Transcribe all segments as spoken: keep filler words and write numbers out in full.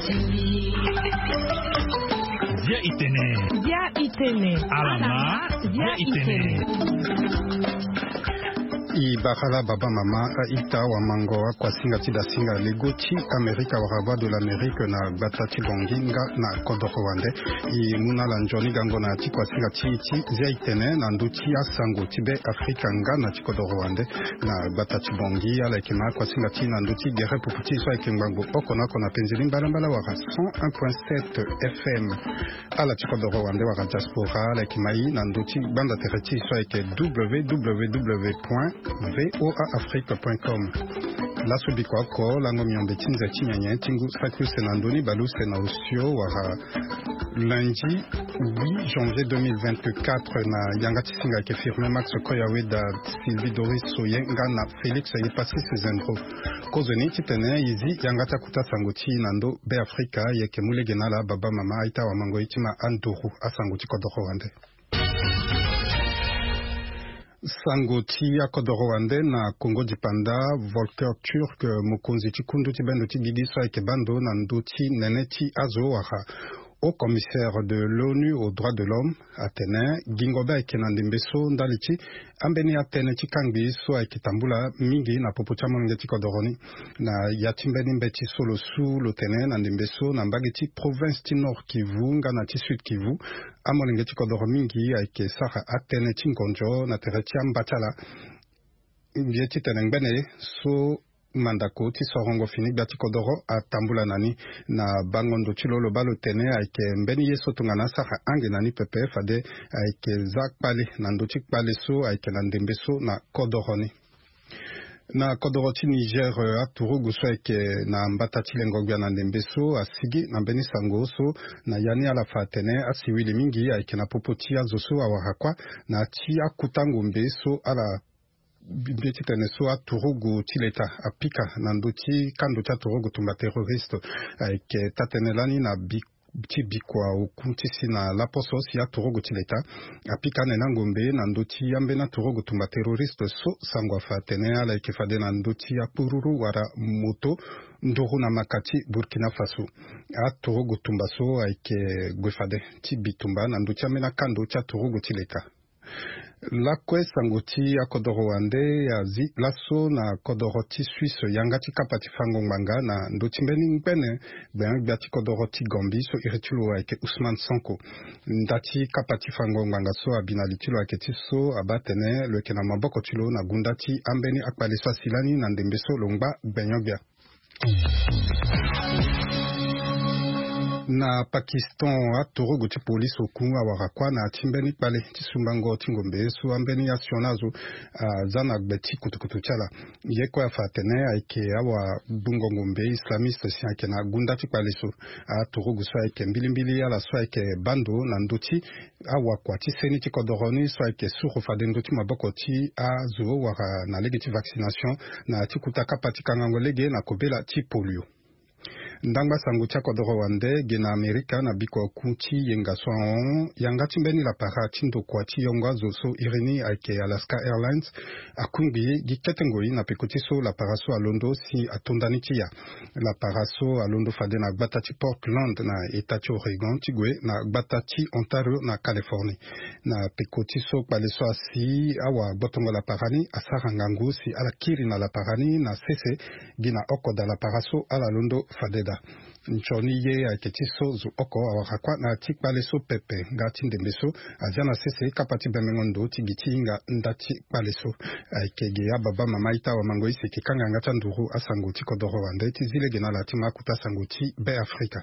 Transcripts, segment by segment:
Dia itene. Dia itene. Alama. Dia itene. Ibarala baba mama ita wa mangoa kwa singa tida singa legoti Amerika waraba de l'Amérique na batati longinga na kodo Rwanda i muna la njoni gango na ti kwa singa ti zia itene na nduti asango tibe Afrika nga na ti kodo Rwanda na batati bongi ala kema kwa singa ti na nduti gere puputi so ikengbango okona kona penzeli mbala wara cent un point sept F M ala ti kodo Rwanda wara diaspora ala kema i na nduti banda tereti so ike w w w point voa afrique point com. La subikwa ko la ngomyombe tinza chinyanya tingu saku senandoni balu sena usio wara lundi huit janvier deux mille vingt-quatre na yangati singa ke firme Max Koyawe da Sylvie Doris Soyenga na Félix Yepasi Sezendro kozoni titene izi yangata kuta sangoti nando be Afrika yeke mulegena la baba mama aita wa mango itima anduru asangoti kodoro wande Sangoti ya kodo Rwanda na Congo Dipanda Volker Turk mukunzi chikundu tibendo tigidisa ikebando na nduti neneti azo waha au commissaire de l'ONU aux droits de l'homme Atene Gingoba Kenandimbeso Ndalichi ambeni Atene Chikangi so ikitambula mingi na popocha mangeti kodoroni na yatimbeni mbeti solo su lotene na ndimbeso na mbageti province ti Nord Kivu ngana ti Sud Kivu amolengeti kodoro mingi aike sara Atene Chinkonjo na teretia mbachala yeti tenengbene so mandako ti sorongo fini bati kodoro atambula nani na bangondo chilolo balo tene aike mbeni yeso tungana saka ange nani pepe fade aike zak pale na ndochik pale so aike na ndembeso na kodoroni na kodoro ti Niger aturugu so aike na mbata chilengogya na ndembeso asigi na mbeni sango so na yani ala fatene asiwili mingi aike na popoti azoso awahakwa na ti akutangu mbeso ala bibeti teneso aturugu tileta apika na nduti kando cha turugu tumba terroriste ke tatenelani na bi ti bikwa ukuntisi na laposo si aturugu tileta apika nena ngombe na nduti yambe na turugu tumba terroriste so sangwa fatene ala ke fade na nduti ya pururu wara moto nduru na makati Burkina Faso aturugu tumba so aike gwefade ti bitumba na nduti yambe na kando cha turugu tileta la kwe sangoti ya kodoro wande ya zi laso na kodoro ti Suisse yangati kapati fango manga na ndotimbeni ngpene ben biati kodoro ti Gambie so iritulo aike Ousmane Sonko ndati kapati fango manga so abinalitilo aike ti so abatene leke na maboko tilo na gundati ambeni akpaleso asilani na ndembeso longba benyobia na Pakistan aturugu ti police okunga warakwa na timbeni pale ti sumbango tingombe so ambeni ya sionazo uh, zana gbeti kutukutu chala yeko ya fatene aike awa bungo ngombe islamiste si aike na gunda ti pale so aturugu so aike mbilimbili ala so aike bando na nduti awa kwa ti seni ti kodoroni so aike suru fade nduti maboko ti azo wara na lege ti vaccination na ti kutaka pati kangango lege na kobela ti polio ndangba sangu cha kodoro wande gena Amerika na biko kunti yenga soan yanga timbeni la para tindo kwa ti yonga zoso irini aike Alaska Airlines akungi giketengoi na pekotiso la paraso alondo si atondani tia la paraso alondo fade na batati Portland na etati Oregon tigwe na batati Ontario na Californie na pekotiso paleso asi awa botongo la parani asarangangu si alakiri na la parani na sese gina okoda la paraso ala londo fade nchoni ye aketiso zu oko awakwa na tikpale so pepe ngati ndembeso azana sese kapati bemengondo tigitinga ndati paleso akege ya baba mama ita wa mango ise kikanga ngata nduru asango tikodoro wande tizile gena la tima kuta sangoti be Afrika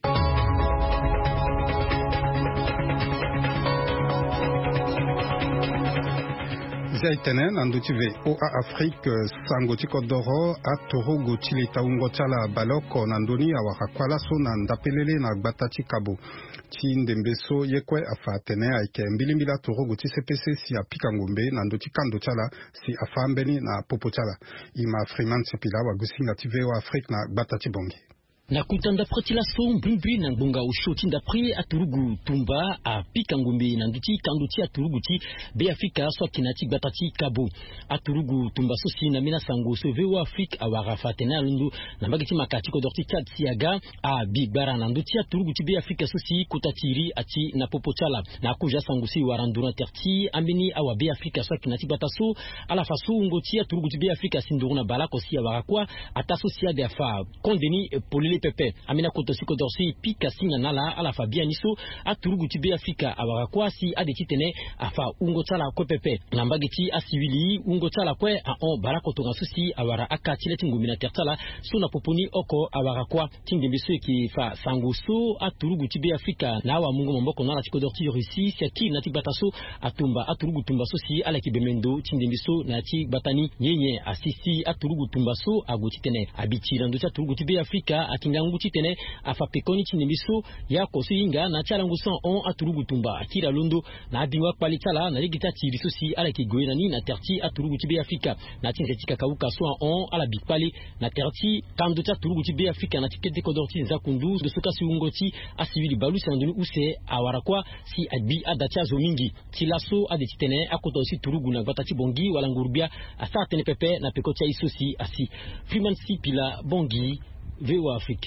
Zaitenen anduti ve O A Afrique sangoti kodoro aturugu tilita ungo chala baloko nandoni awakakwala so na ndapelele na batati kabo ti ndembeso yekwe afatene aike mbilimbila turugu ti C P C si apika ngombe nanduti kando chala si afambeni na popo chala ima Freeman Sepila wa gusinga ti V O A Afrique na batati bongi na kutanda pratila so mbimbi na ngbonga ushoti ndapri aturugu tumba a pika ngumbi na nduti kanduti aturuguti be Afrika so kinati batati kabo aturugu tumba so si na mina sango so vewo Afrika awara fatena lundu na magiti makati ko dorti chat siaga a big bara na nduti aturuguti be Afrika so si kutatiri ati na popochala na kuja sango si warandura terti ambini awa be Afrika so kinati bataso ala faso ngoti aturuguti be Afrika sinduruna balako si awara kwa ataso siaga fa kondeni polile pepe amina kotosi ko dorsi pika singa nala ala fabia niso aturuguti be Afrika awara kwa si adeti tene afa ungo tsala ko pepe lambagiti asivili ungo tsala kwe a on barako to ngasusi awara akatile tingumina tertala suna poponi oko awara kwa tingembiso ki fa sanguso aturuguti be Afrika na wa mungu mboko na tiko dorti Russie saki na tibataso atumba aturugu tumbaso si ala kibemendo tingembiso na ti batani nyenye asisi aturugu tumbaso aguti tene abitira ndo aturuguti be Afrika akingangu titene afa pekoni tingembiso ya kosinga na tsala nguso on aturugu tumba akira londo na abiwa palitala na ligita tiri sosi ala kigoina ni na terti aturuguti be Afrika na tingetika kauka so on ala bipali na terti kando ta aturuguti be Afrika na tikete kodorti zakundu de soka si ungoti asivili balu sanduni use awara kwa si abi adacha zo mingi tilaso adetitene akoto si turugu na batati bongi wala ngurbia asa tene pepe na pekotia isosi asi Freeman si pila bongi vewa Afrika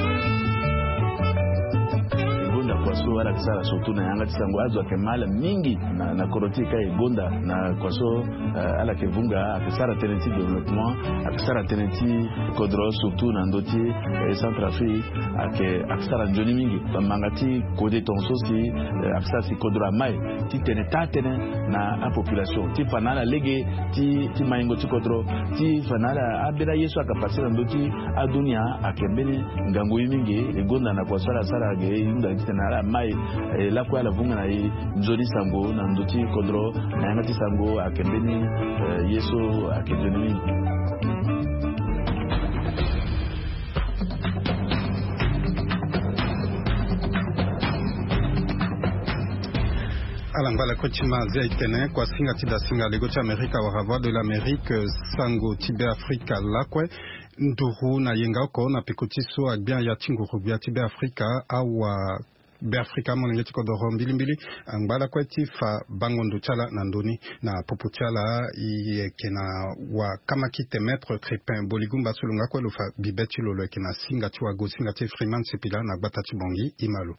kwaso wala kisara sotu na yanga tisango azo akemala mingi na, na korotika igonda na kwaso uh, ala kevunga akisara tenenti development akisara tenenti kodro sotu na ndoti eh, Centrafrique ake akisara njoni mingi mangati kode tonso si eh, akisara si kodro mai ti tene tatene na a population ti fanala lege ti ti maingo ti kodro ti fanala abira yesu akapasira ndoti adunia akembeni ngango mingi igonda na kwaso ala sara ge inda tena mai eh, la kwa la vunga na nzoni sango na ndoti kodro na yangati sango akembeni eh, yeso akejeni alambala kochima zaitene kwa singa tida singa lego cha Amerika wa rava de l'Amérique sango tibe Afrika lakwe nduru na yenga oko na pekotiso agbia ya tinguru bia tibe Afrika awa be Afrika mo ngeti ko doro mbili mbili angala kweti fa bangondo chala na ndoni na popo chala i kena wa kama kite maître Crépin Boligumba sulunga ko lo fa bibeti lo lo kena singa tiwa go singa te Freeman sepila na batati bongi imalo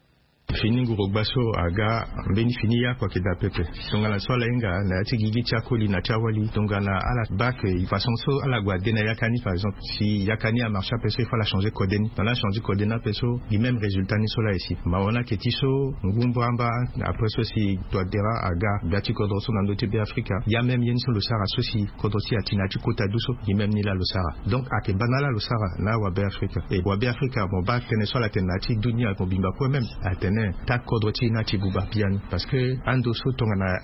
fini ngurugbaso aga mbeni fini ya kwa kida pepe songa la sola inga na ati gigi chakoli na chawali tonga na ala bac il façon so ala guade na yakani par exemple si yakani a marché peso il faut la changer codeni dans la changer codena peso du même résultat ni sola ici maona ketiso ngumbamba après so si toi dera aga biati kodroso na ndote be Afrika ya même yen so le sara so si kodrosi atina ti kota duso du même ni la le sara donc ake banala le sara na wa be Afrika et wa be Afrika mon bac tene sola tenati dunia ko bimba ko même atene ta kodroti na tibuba piano parce que ando so tonga na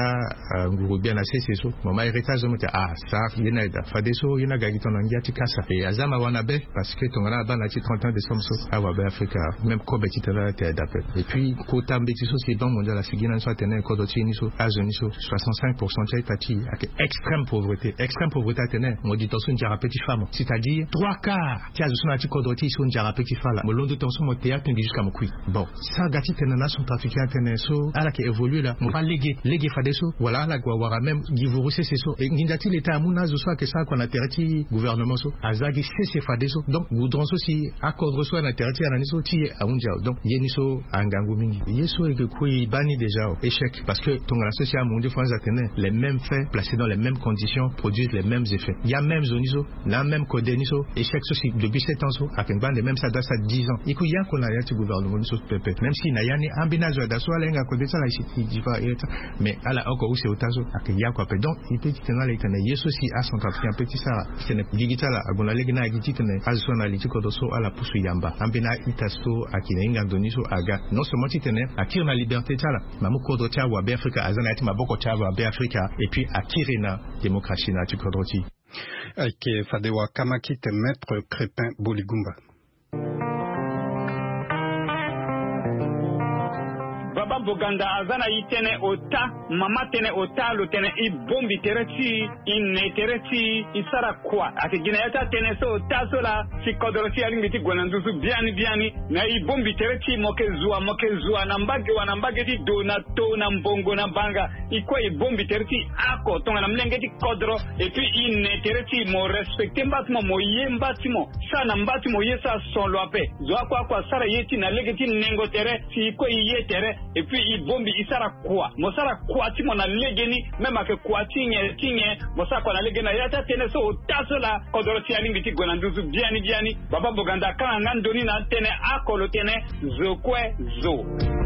aza nguru bien na sese so mama héritage mo ah ça yena da fadeso yena gagito na ngia tikasa et azama wana be parce que tonga na ba na ti trente ans de somso awa be Afrika même ko beti tala te d'appel et puis ko tambeti so c'est bon mondial la sigina so tene kodroti ni so azoni so soixante-cinq pour cent ta tati avec extrême pauvreté extrême pauvreté tene mo dit ton jara petit femme c'est-à-dire trois quarts ti azo na ti kodroti so jara petit fala mo londo ton so mo théâtre jusqu'à mo kui bon ça gati tena na son trafiquant tena so ala ke évolue là mo pas légué légué fadeso voilà la gwawara même givuru c'est so et ngindati l'état amuna zo so que ça qu'on a terti gouvernement so azagi c'est fadeso donc goudron so si accord so na terti ana so ti aunja donc yeniso angangu mingi yeso et que kui bani déjà échec parce que ton la société mondiale France atene les mêmes faits placés dans les mêmes conditions produisent les mêmes effets il y a même zoniso la même codeniso échec so si depuis sept ans so akenban les mêmes ça date à dix ans et qu'il y a qu'on a yati gouvernement so pepe même si na yani ambinazo da so alenga ko detala ici diva eta mais ala oko use otazo akiya ko pe donc il peut tenir la itane yeso si a son un petit ça c'est ne digitala agona legina agititene azo na litiko do so ala pusu yamba ambina itaso akinenga doniso aga non seulement titene akir na liberté tala mamu ko do tia wa be Afrika azana ati maboko tia wa be Afrika et puis akirina démocratie na tikodoti ake fadewa kama kite maître Crépin Boligumba Baba Boganda azana itene ota mama tene ota lo tene I bombi tereti I ne tereti I sara kwa ati gina yata tene so ota so la si kodorosi alingiti gwanandusu biani biani na I bombi tereti moke zua moke zua na mbage wa na mbage ti do na to na mbongo na banga ikwa I bombi tereti ako tonga na mlengeti kodro et puis I ne tereti mo respecte mbatimo mo ye mbatimo sa na mbatimo ye sa solo ape zwa kwa kwa sara yeti na legeti nengo tere si ikwa ye tere et puis I bombi isara kwa mo sara kwa ti mo na legeni mema ke kwa tinye tinye mo sa kwa na legena yata tene so taso la kodoro ti alingi ti gwanandusu biani biani Baba Boganda kana ngandoni na tene akolo tene zo kwe zo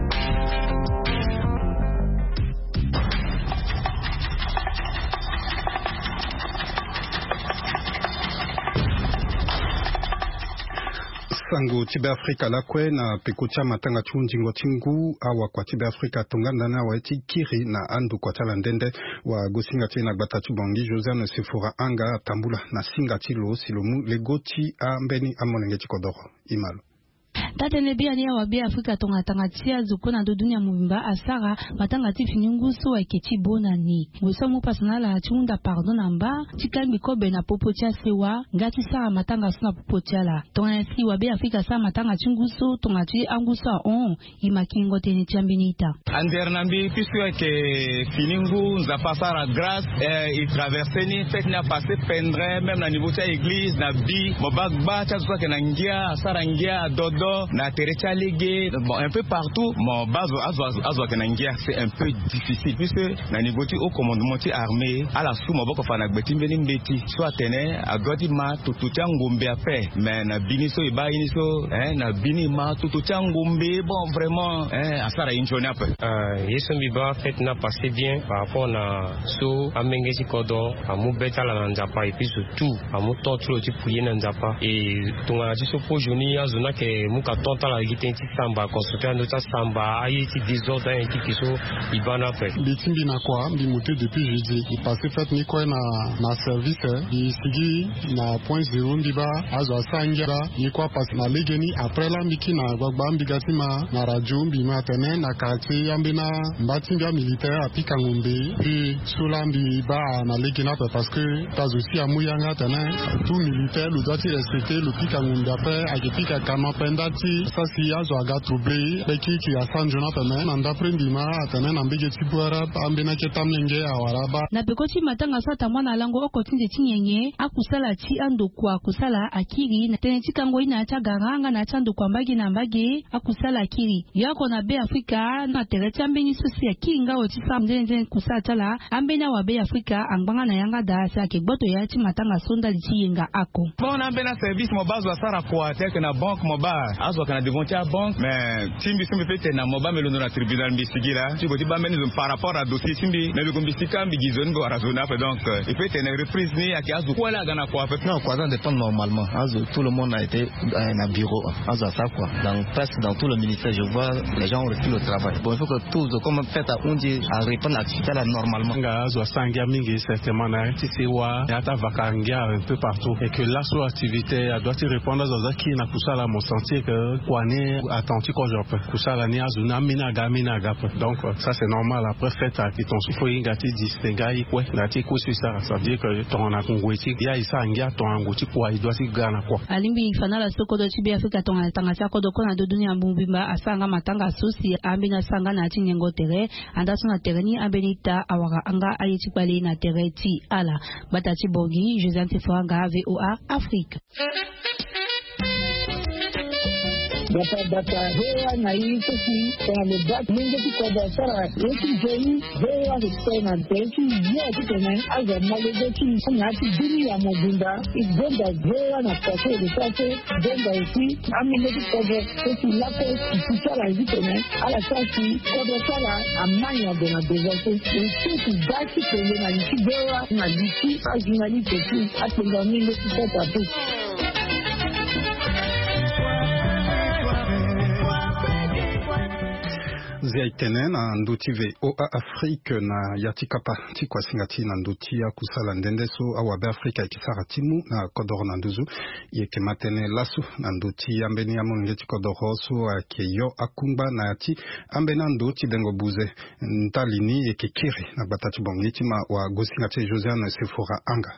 Sango Tibe Afrika lakwe na pekucha matanga chunjingo tingu awa kwa Tibe Afrika tonganda na wa eti kiri na andu kwa tala ndende wa gosinga tina gbata chubongi Josiane Sefora anga tambula na singa chilo silomu legoti a mbeni amonenge chikodoro imalo. Tate nebia ni wa bia Afrika tonga tangatia zukona do dunia mubimba asara matangati fininguso wa kechi bonani ngweso mu personala chunda pardon namba chikambi kobe na popocha sewa ngati sa matanga suna popocha la tonga si wa bia Afrika sa matanga chunguso tonga chi anguso on imakingo teni chambinita ander nambi piswa ke finingu za pasara grâce eh, il traverser ni fait n'a passé pendre même na niveau cha église na bi mobagba cha zwa ke na ngia asara ngia dodo na terecha lege bon un peu partout mon bazo azo azo kenangia c'est un peu difficile puisque na négocier au commandement armé à la sous moboko fana gbeti mbeni mbeti soit tene agoti ma tutucha ngombe ape mais na biniso iba iniso hein na bini ma tutucha ngombe bon vraiment hein asara injoni ape euh yeso biba fait n'a passé bien par rapport na so amengezi kodo amu beta la nzapa et puis surtout amu totlo ti pouye na nzapa et tunga ti so po joni azona ke muka tonta la gite ti samba constructeur no ta samba ayi ti désordre un ti kiso ibana fait bitimbi na kwa bi muté depuis jeudi il passé fait ni ko na na service il sigi na point zéro ndiba azo sangira ni kwa passe na legeni après la miki na gbagba mbigatima na radio mbi matene na quartier yambina mbatinga militaire apika ngombe puis solambi ba na legena parce que pas aussi amuyanga tene tout militaire le doit respecter le pika ngombe après akipika kama pendati sasi azo aga troublé beki ki asanjona tene na ndaprendi ma tene na mbige tipura ambina ketamlenge awaraba na bekoti matanga sata mwana lango okotinde tinyenye akusala ti ando kwa kusala akiri na tene tikango ina acha garanga na chando kwa mbagi na mbagi akusala akiri yako na be Afrika na tereti ambeni sosi akiri ngao ti sam njenje kusala tala ambena wa be Afrika angbanga na yanga da sa ke gboto ya ti matanga sonda di yenga ako bon ambena service mo bazo sara kwa tek na bank mo ba azo kana devonti a bank mais timbi simbi fete na mo ba melo na tribunal mbisigira ti boti ba meni par rapport à dossier timbi na bikombisika mbigizoni go razona donc il fait une reprise ni aki azo kwa la gana kwa non quoi ça dépend normalement azo tout le monde a été dans un bureau azo ça quoi dans presque dans tout le ministère je vois les gens ont repris le travail bon il faut que tous comme fait à undi à répondre à l'activité là normalement nga azo sangia mingi certainement na tisiwa yata vakangia un peu partout et que la sous activité doit y répondre à zaki na kusala mon sentir que kwani attentif quand je peux kusala ni azo na mina gamina gap donc ça c'est normal après fait à qui ton souffle ingati distingai quoi ngati ko c'est ça ça veut dire que ton na kongweti ya isa ngia ton ngoti kwa il doit y gana quoi alimbi fanala soko do tibe Afrika ton tanga sa ko do kona do dunia mbumba asanga matanga sosi ambina sanga na tinyengo tere andaso na tereni abenita awara anga ayiti kwale na tereti ala batati bongi Josiane Sefora V O A Afrique Bata bata hewa na hii sisi kwa mebaki mingi kwa biashara yetu jeni hewa kwa nteki yeye kitene aza malegechi kuna ati dini ya mobimba igonda hewa na kwa ile sasa gonga isi amile kwa sisi lapo kitara kitene ala sasa kwa sala amanya de na dezote sisi baki kwa na nchi hewa na disi ajinali kesi atenga mingi kwa tatu mukunzi aitene na nduti ve O A Afrique na yati kapa ti kwa singati na nduti ya kusala ndende so awabe Afrika ikisara timu na kodoro na nduzu yeke matene lasu na nduti ambeni ya mungeti kodoro so ake yo akumba na yati ambena nduti dengo buze ntalini yeke kiri na batati bongiti ma wa gosingati Josiane Sephora Anga.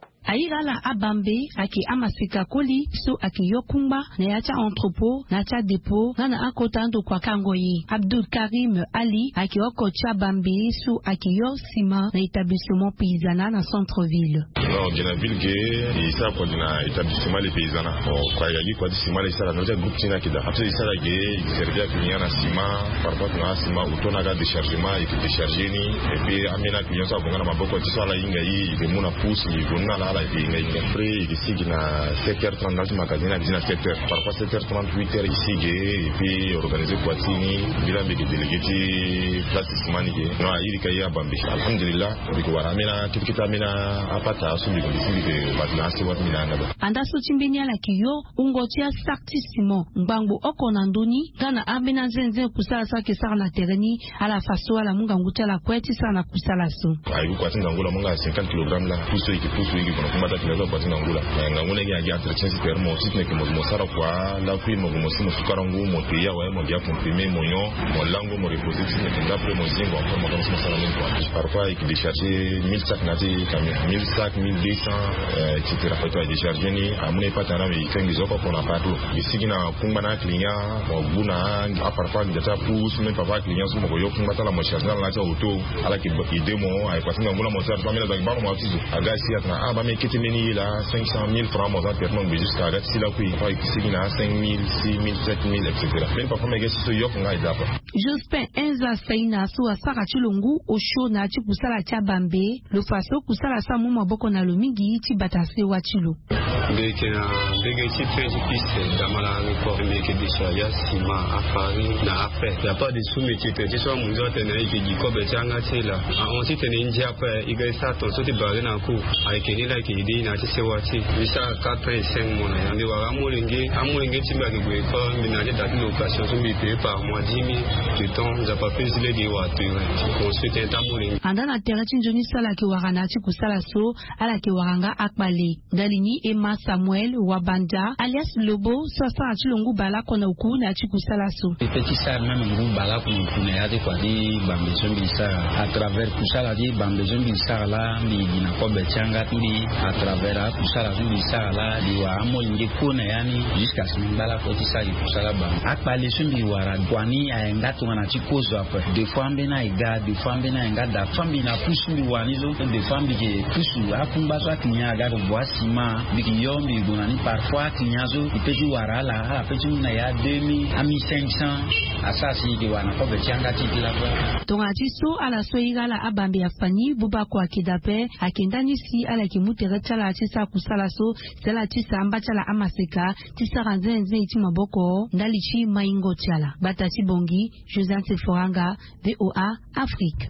Aigala abambe ake amasika koli so ake yokumba na yacha entrepôt na cha depot na na akotando kwa kangoyi. Abdul Karim Ali ake okocha bambe so ake yo sima na établissement paysanat na centre-ville. Non, dina ville ge isa kwa dina établissement les paysanat. Kwa yali kwa sima la isa la noja groupe tina kida. Après isa la ge servia client na sima parfois na sima utona ga déchargement et décharger ni et puis amena client sa bongana maboko tisa la inga yi de muna pousse ni gonna la après ici il y a sept heures trente dans le magasin à dix-sept heures parfois sept heures trente huit heures ici et puis organiser Kwatini bila mbege délégué place simani no ayiri kaya bambi alhamdulillah biko waramena kitikita mina apata so biko biko batna se wat mina ngaba anda so chimbenya la kiyo ungotia sartissimo ngbango okona ndoni kana abena zenze kusala sake sara na tereni ala faso ala munga ngutia la kweti sana kusala so ayi kwati ngangula munga cinquante kilogrammes la puso iki puso iki kumata kinaweza kupata ngula na nganguna ya entretien super mo sitne ke mo sara kwa la kui mo mo simo sukara ngu mo teya wa mo dia comprimer mo yo mo lango mo reposer sitne ke d'après mo zingo encore mo comme ça même quoi parfois il décharger mille sacs nati camion mille sacs mille deux cents etc faut décharger ni amune patana mais il fait zoko pour na pato ici na kumba na client mo buna a parfois ndata pousse même parfois client so mo yo kumba la mo charger na ta auto ala ki ide mo ay kwa ngula mo sara famille za ba mo atizo agasi atna aba me kiti meni la cinq cent mille francs mo za pertement mais jusqu'à là si la kui fa ici na cinq mille six mille sept mille etc même parfois me gasi so yo nga idapa Jospin Enza Saina so asara chilongu osho na chi kusala cha bambe lo faso kusala sa mu maboko na lomingi ti batase wa chilo ndeke na ndeke ti twenty piste damala ko meke bisha ya sima afari na ape ya pas de soumétier te so mu zo tena ike di ko be changa tela on ti tena inja pa iga sa to so ti bare na ku ai ke ni la ke di na ti se wa ti bisa quatre cinq mois na ndi wa amulingi amulingi ti ba ke gwe ko mi na date location so bi paye par mois dix mille de temps za pas plus le di wa tu construire un tamulingi andana terati njoni sala ke warana ti kusala so ala ke waranga akbale dalini Emma Samuel Wabanda alias Lobo sasa chilongu bala kona uku na chi kusala so petit ça même ngu bala kona uku na yade kwa di bambezo bisa à travers kusala di bambezo bisa la ni dina ko bechanga tuli à travers kusala di bisa la di wa amo nge kona yani jusqu'à ce mbala ko tisa di kusala ba akbale sumbi wara kwani ayenga to na chi kozo apa de fois mbena iga de fois mbena enga da fambi na pusu wani zo de fambi ke pusu akumba so atinya ga ko boisima biki yombi gonani parfois tinyazo ipeji wara la ha peji na ya deux mille à mille cinq cents asasi di wana ko be changa tiki la kwa tonga tiso ala so igala abambe afani buba kwa kidape akendani si ala kimutere tala tisa kusala so tala tisa amba tala amaseka tisa ranzenze iti maboko ndali chi maingo tala batati bongi Josiane Sephora Anga V O A Afrique.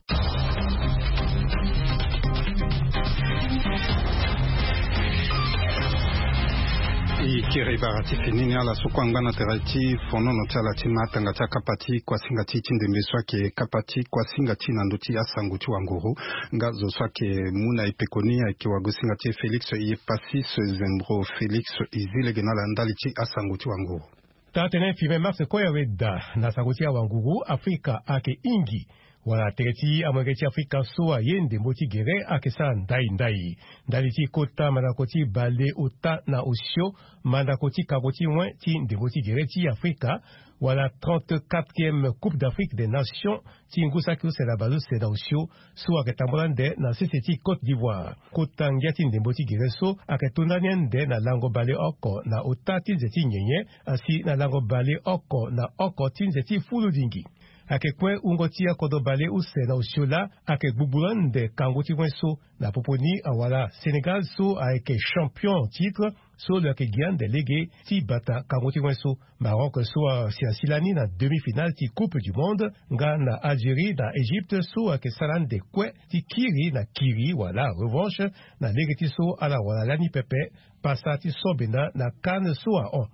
Ikiri barati finini ala sukwanga na terati fono no tala tima tanga cha kapati kwa singati chindembe swake kapati kwa singati na nduti asanguti wanguru nga zo swake muna ipekonia ikiwa gusingati Felix Yepassis Zembro Felix izile genala ndalichi asanguti wanguru tatene fime mars koya weda na sanguti wanguru Afrika ake ingi wala tereti amwegeti Afrika soa yende moti gere akesa ndai ndai ndaliti kota manakoti bale uta na osio manakoti kagoti mwen ti ndemoti gere ti Afrika wala trente-quatrième Coupe d'Afrique des Nations ti ngusaki se la bazo se da osio so aketambolande na seseti Côte d'Ivoire kota ngiati ndemoti gere so aketunaniende na lango bale oko na uta ti nzeti nyenye asi na lango bale oko na oko ti nzeti fuludingi ake kwe ungotia kodobale use na usiola ake bubulande kangoti wenso na poponi awala Sénégal so ake champion titre so le ake gian délégué ti bata kangoti wenso Maroc so si asilani na demi-finale ti Coupe du Monde nga na Algérie na Égypte so ake salande kwe ti kiri na kiri wala revanche na legeti so ala wala lani pepe pasa ti sobena na Cannes so a on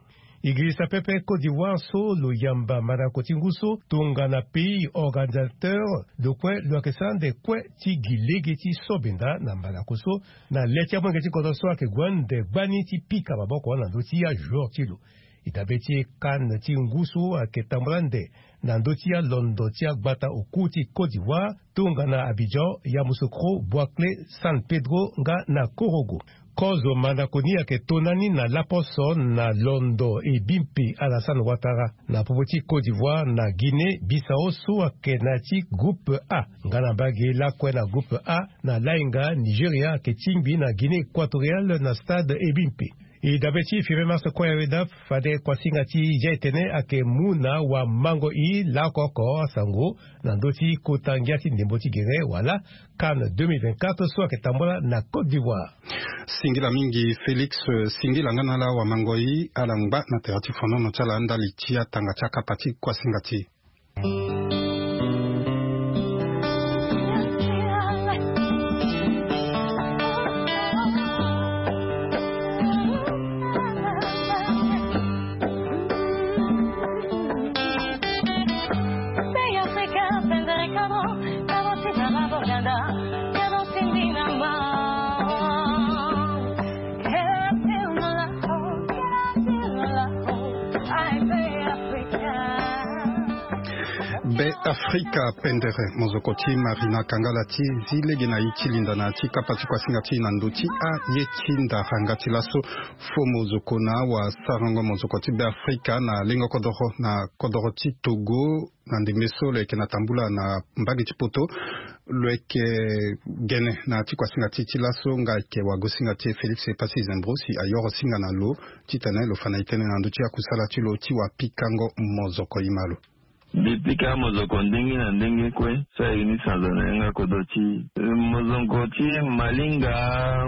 Iglisa pepe Côte d'Ivoire so lo yamba manakoti nguso tunga na pays organisateur de kwe lo kesan de kwe ti gilege ti sobenda na manakoso na letia mwenge ti kodoso ake gwan de gbani ti pika baboko na ndo ti ya jour ti lo. Itabe ti kan ti nguso ake tambrande na ndo ti ya londo ti agbata oku ti Côte d'Ivoire tunga na Abidjan ya Moussoukro, Boakle, San Pedro nga na Korogo. Kozo mandakoni ake tonani na Laposo na Londo e Bimpi Alassane Ouattara na popoti Côte d'Ivoire na Guinée Bissau so ake na ti groupe A ngana bage la kwe na groupe A na Lainga Nigeria ake timbi na Guinée équatoriale na stade e Bimpi. I dabeti five mars kwa wedaf fade kwa singati jaitene ake muna wa mango i la koko asango na ndoti kotangiati ndemboti gere wala kan deux mille vingt-quatre so ake tambola na Côte d'Ivoire. Singila mingi Felix singila ngana la wa mango i alangba na terati fono no chala andali tia tanga chaka pati kwa singati. Afrika pendere mozokoti Marina Kangalati zile gina ichilinda na tika pati kwa singati na nduti a yechinda hangati laso fo mozokona wa sarango mozokoti be Afrika na lingo kodoro na kodoroti Togo na ndimeso leke na tambula na mbagi chipoto leke gene na tika singati chilaso nga ke wagosingati Felix e pasi zembrosi ayoro singa na lo titane lo fanaitene na nduti akusala tilo tiwa pikango mozoko imalo. Bipika mozoko ndenge na ndenge kwe sa ini sanzana nga kodoti mozokoti malinga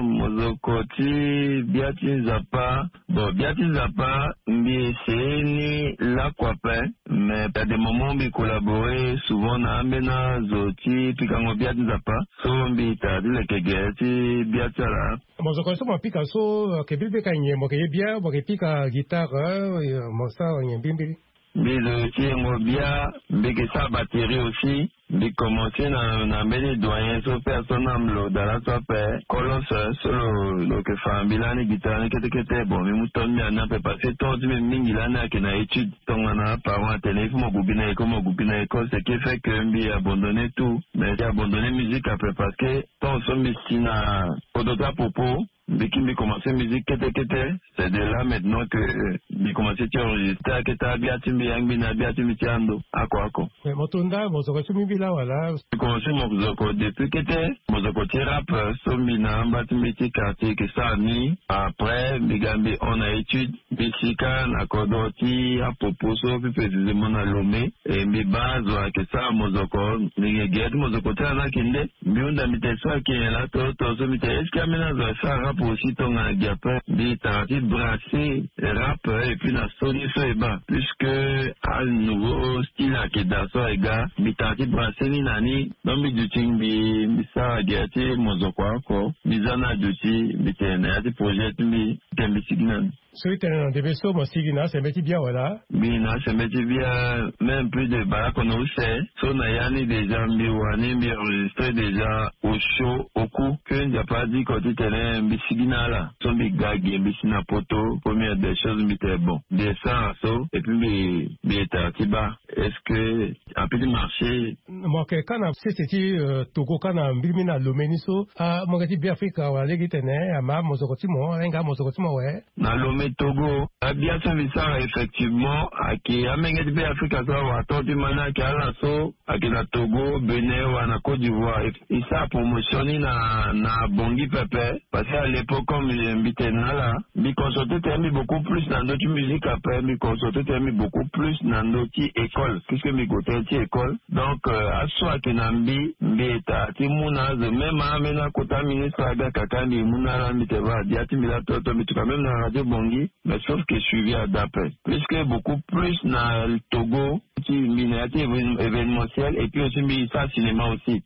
mozokoti biati nzapa bo biati nzapa mbi seni la kwape mais à des moments bi collaborer souvent na ambena zoti pikango biati nzapa so mbi ta dile kegeti biati la mozoko so mapika so kebibe ka nyembo ke bia bo ke pika guitare mosa nyembimbi Bizo tiengo bia, beke sa batterie aussi, bi commencer na na bene doyen so personne amlo dala so pe colonne solo lo ke fambilani guitare kete kete bon mi muton mi ana pe passer tout mi mingi lana ke na étude tonga na parent téléphone mo gubina e comme gubina e ce qui fait que mbi abandonné tout mais j'ai abandonné musique après parce que ton son mistina odota popo Biki mi commencé musique kete kete, c'est de là maintenant que mi commencé à enregistrer kete biati mi yangi na biati mi tiando ako ako. Mais motunda mozoko chumi bila wala. J'ai commencé mon zoko depuis kete, mon zoko rap so mi na mbati mi ti quartier que ça ni après mi gambi on a étude bisika na kodoti a proposo puis précisément na Lomé et mi base wa que ça mon zoko ni get mon zoko tana kinde mi unda mi te so ki la to to so mi te est-ce que mena za ça pour aussi ton agapé des tarifs brassés rap et puis la solution est bas puisque à nouveau style à kedaso ega des tarifs brassés ni nani donc mi duting bi mi sa agati mozokwa ko bizana duti mi tena des projets mi tembi signal. Celui qui est dans des vaisseaux, moi, Sigina, c'est un métier bien, voilà. Bien, c'est un métier bien, même plus de baraques qu'on a sait. Son ayani déjà, miwani, mi enregistré déjà au show, au coup, que n'y a pas dit quand tu étais là, mi Sigina là. Son big gag, mi sina poto, première des choses, mi t'es bon. Des ça, so, et puis mi, mi était tiba. Est-ce que, un peu de marché? Moi, que quand c'est c'était, Togo, quand on bimina l'omeniso, ah, moi, que tu bien fait, quand on a l'église, à ma, moi, je moi, un gars, moi, je ouais. Na Lomé Togo, bien sûr, ça effectivement, à qui a mené de Afrique, ça va, tant du mana qui a la so, à qui la Togo, Bénin ou à Côte d'Ivoire, et ça promotionner na na Bongi Pepe, parce qu'à l'époque, comme il invité là, mi consulté termine beaucoup plus dans d'autres musiques après, mi consulté termine beaucoup plus dans d'autres écoles, puisque mi côté école, donc à soi qui n'ambi, beta, timuna, même à mena kota ministre aga kakani, muna mi te va, diati mi la toto, mi tu quand même na radio Bongi. Mais sauf que suivi à d'après. Puisque beaucoup plus dans le Togo, qui miniature événementiel, et puis aussi mis ça cinéma aussi.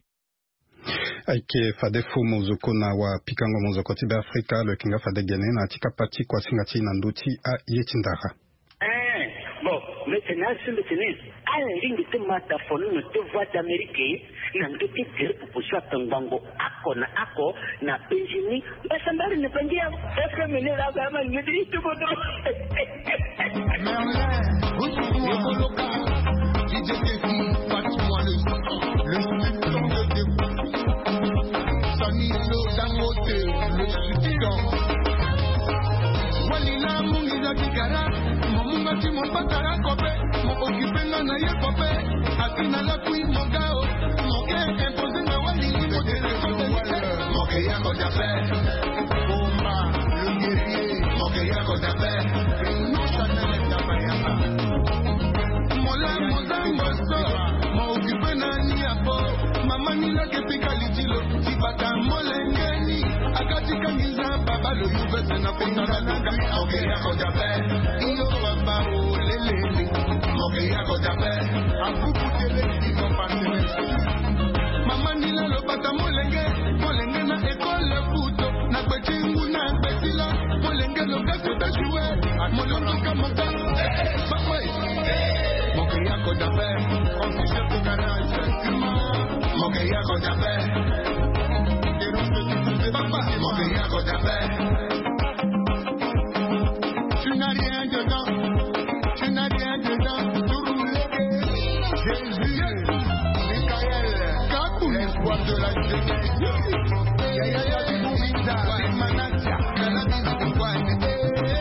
Aike fade fu mozoko na wa pikango mozoko tibe Afrika le kinga fade gene na tika pati kwa singati na nduti a yetindara. maintenant sur le tennis à la ligne de mataphone ne te voit d'Amérique n'a de te dire pour soit un bango ako na ako na pensioni basambari ne pendia est-ce que mener là vraiment ne dit tout bon Walila mungiza kikara Momunga chimo patara kope Mo okipenga na ye kope Akina la kui mogao Moke impose na wali Motere Moke yako jafe Bomba Le guerrier Moke yako jafe Primo chanel Tapayama Mola moza mozo Mo okipena ni apo Mama nila kepika litilo Sibata molengeni Akati kangiza baba lo yuvese na pengana nanga Moke yako jafe Iyo wamba o lelele Moke yako jafe Akupu tele ino pantele Mama nila lo bata molenge Molenge na ekole puto Na kwechingu na kwetila Molenge lo kasi tashuwe Molono kamoka Bakwe Moke yako jafe Ofishe kukaraja Moke yako jafe Papa, moke yako jafe Tu n'as rien dedans Tu n'as rien dedans Tourouleke Jésus Michael Kakou l'espoir de la jeunesse Yaya ya Bouminda Manatia Kalabina Kouane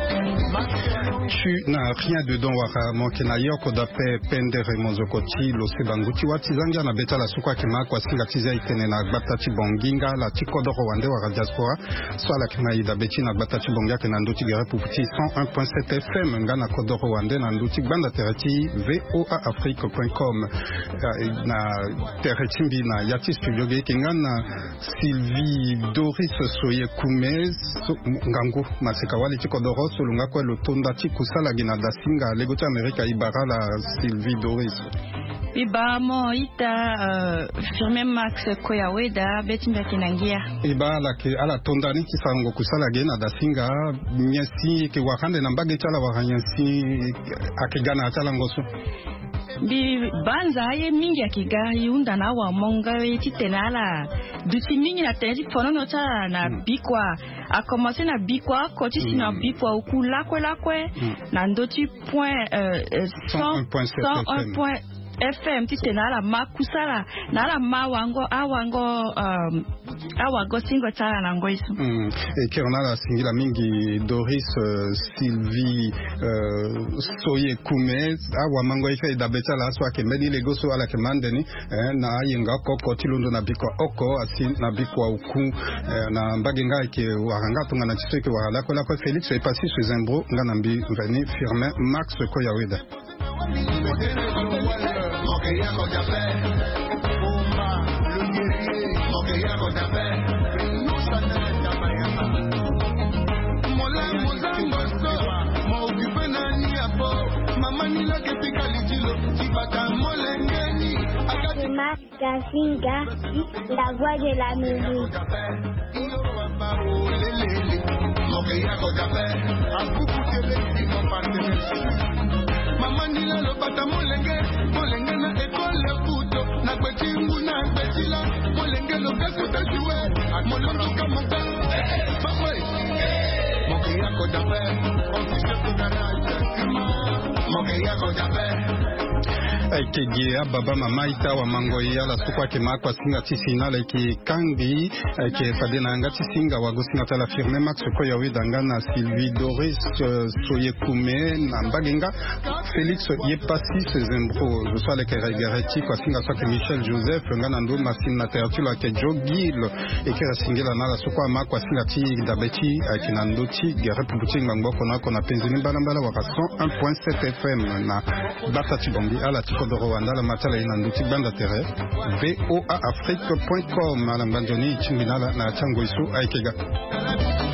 Tu n'as rien dedans waka moke na yoko dape pendere mozokoti lose banguti watizanga na beta la sukwa kema kwa singa tizia itene na gbatati bonginga la tikodoro wande waka diaspora soit la kema ida beti na gbatati bonga ke na ndoti gere puputi cent un point sept F M nga na kodoro wande na ndoti banda tereti voa afrique point com na tereti mbi na yati studio ge kinga na Sylvie Doris Soye Kume ngangu maseka wali tikodoro solunga kwa lotonda tikusala gina dasinga legoti Amerika ibara la Sylvie Doris Iba mo ita uh, firme Max Koyaweda betimba kinangia Iba la ke ala tondani kisango kusala gina dasinga nyesi ke wakande na mbage chala wakanyansi akigana achala ngoso Bi banza ye mingi akiga yunda na wa monga titenala duti mingi na tenzi fono no cha na bikwa a commencé na bikwa koti si na bikwa ukula kwa la kwe na ndoti point cent un point F M titenala makusala na la mawango awango um, awango singo chala na ngoisu mm. E kirona la singila mingi Doris uh, Sylvie uh, Soye Kume awa mango ife idabeta la aswa ke medi legoso ala ke mandeni eh, na yenga koko tilundo na bikwa oko asi na bikwa uku eh, na mbagenga ke waranga tunga na chiso ke wahala kwa la kwa Felix e pasi su zembro nga nambi veni firme Max Koyaweda Moke yako jafe Bomba Le guerrier Moke yako jafe Primo chanel Tapayama Mola moza ngoso Mo ukipena ni apo Mama nila kepika litilo Sibata molengeni Akati Gasinga La voix de la musique Iyo wamba o lelele Moke yako jafe Akupu tele ino pantele Mama nila lo bata molenge Molenge na ekole puto Na kwechingu na kwechila Molenge lo kasi tashuwe Molono kamoka Bakwe Moke yako jafe Ofishe kukaraja Moke yako jafe Kege baba mama ita wa mango ya la sukwa ke makwa singa tisina la ke kangi ke fadena nga tisinga wa gosinga tala firme Max Koyaweda nga na Sylvie Doris Soye Kume na mbagenga Felix Yepasi Sezembro je sois le keregereti kwa singa soke Michel Joseph nga na ndo masina teatula ke Jogil e ke singela na la sukwa makwa singa ti dabeti ke na ndoti gere puputi ngamboko na kona penzini balambala wa cent un point sept F M na batati bombi ala Kodoro Rwanda la matala ina nduti banda tere voa afrique point com ala mbandoni chimbinala na chango isu aikega